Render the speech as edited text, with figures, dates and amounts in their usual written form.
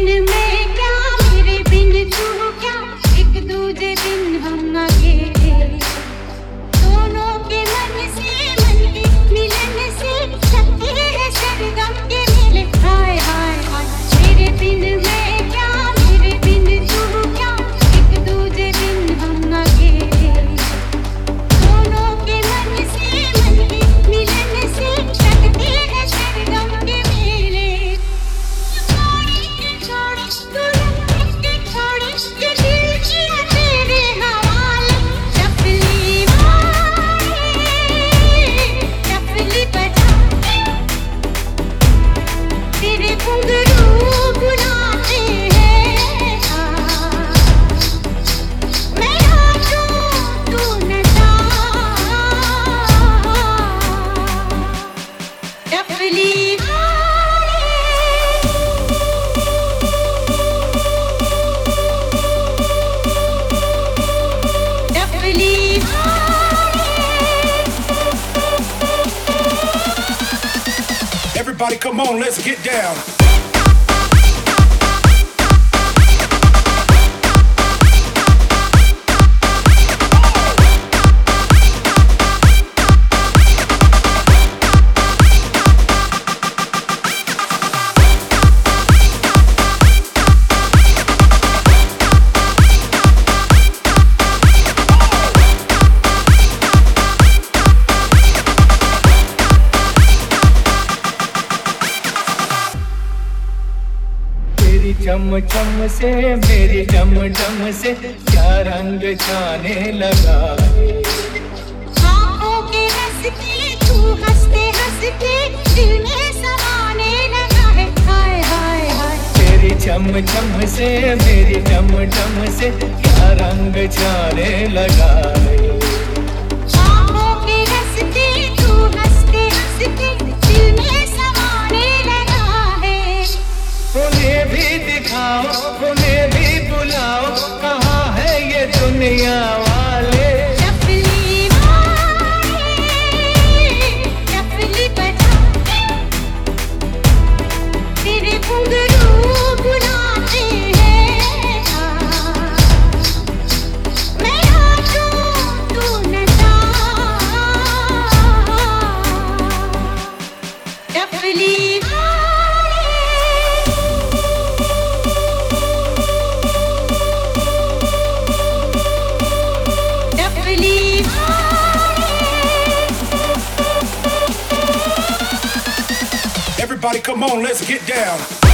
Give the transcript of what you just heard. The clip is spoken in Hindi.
बिन मैं क्या, मेरे बिन तू क्या, एक दूजे बिन हम अकेले। दोनों के मन से मन के मिलन से लगते हैं सरगम के मेले। हाय हाय हाय, मेरे बिन मैं क्या, मेरे बिन तू क्या, एक दूजे बिन हम अकेले। दोनों के मन से मन के मिलन से लगते हैं सरगम के मेले। छोड़ी के छोड़ी तू के छोड़ी के दिल किया तेरे हवाले। चपली मारे चपली बजा, तेरे घुंघरू बुलाते हैं। मैं नाचूं तू नचा, चपली मारे चपली मारे। Everybody come on, let's get down. तेरी चम चम से मेरी चम चम से क्या रंग छाने लगा है। आँखों के हंसते तू हंसते हंसते दिल में समाने लगा है। हाय हाय हाय, तेरी चम चम से मेरी चम चम से क्या रंग छाने लगा है। आँखों के हंसते तू हंसते हंसते दिल में समाने लगा है। उन्हें भी दिखाओ उन्हें भी बुलाओ, कहाँ है ये दुनिया वाले। चपली मारे चपली बजा, तेरे घुंघरू बुलाते हैं। मैं नाचूं तू नचा, चपली मारे चपली मारे। Everybody come on, let's get down.